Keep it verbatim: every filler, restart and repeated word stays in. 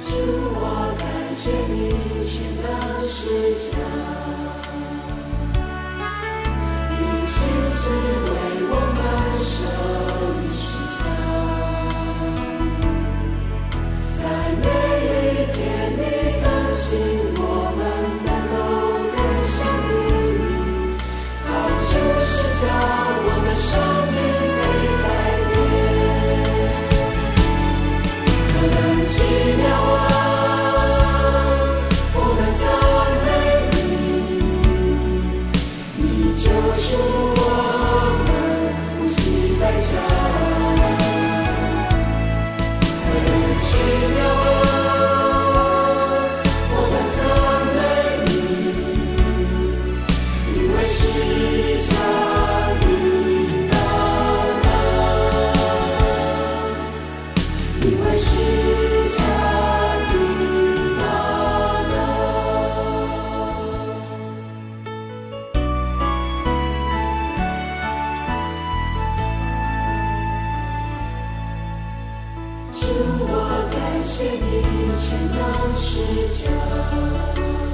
主，我感谢你全能施加，你亲自为我们舍命施加，在每一天你更新我们，能够更像你，靠主施加，我们生命被改变，何等奇妙啊！我们赞美你，你救赎我们不惜代价，何等奇妙啊！我们赞美你，因为施加的大能，因为施加的大能。主，我感谢你全能施加，